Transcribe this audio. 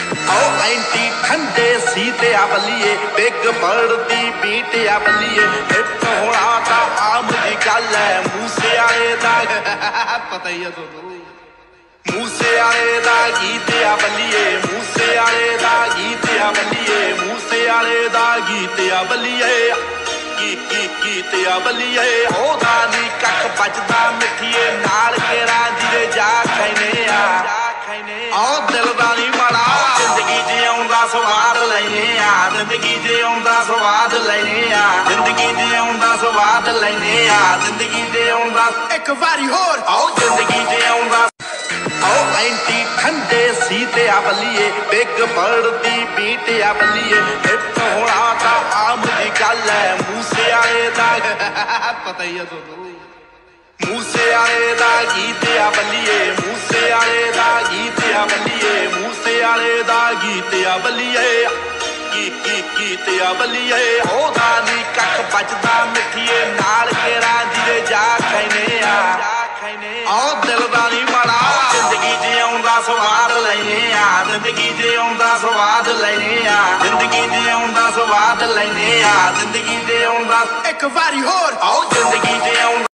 ओ एंटी ठंडे सीते आ बलिए बिग बर्ड दी बीट आ बलिए हिट होना ता आम दी गल है मूसे आले दा पता ही है मूसे आले दा गीत आ बलिए मूसे आले दा गीत आ बलिए मूसे आले दा गीत आ बलिए गीत आ बलिए ओदा नी कख बजदा मिठिए नाल केरा जिरे जा खैने आ दिल दा नी माड़ा जिंदगी जिउंदा स्वाद लैने आ जिंदगी जिउंदा स्वाद लैने आ जिंदगी जिउंदा स्वाद लैने आ जिंदगी जिउंदा एक वारी होर आओ जिंदगी जिउंदा ओ एंटी ठंडे सीते आ बलिए बिग बर्ड दी बीट आ बलिए हिट होना ता आम दी गल है मूसे आले दा पता ही है मूसे आले दा गीत आ बलिए मूसे आले दा गीत आ बलिए मूसे आले दा गीत आ बलिए गीत आ बलिए ओदा नी कख बजदा मिठिए नाल केरा जिरे जा खैने आ दिल दा नी माड़ा जिंदगी जिउंदा स्वाद लैने आ जिंदगी जिउंदा स्वाद लैने आ जिंदगी जिउंदा स्वाद लैने आ जिंदगी जिउंदा एक वारी होर आओ जिंदगी जिउंदा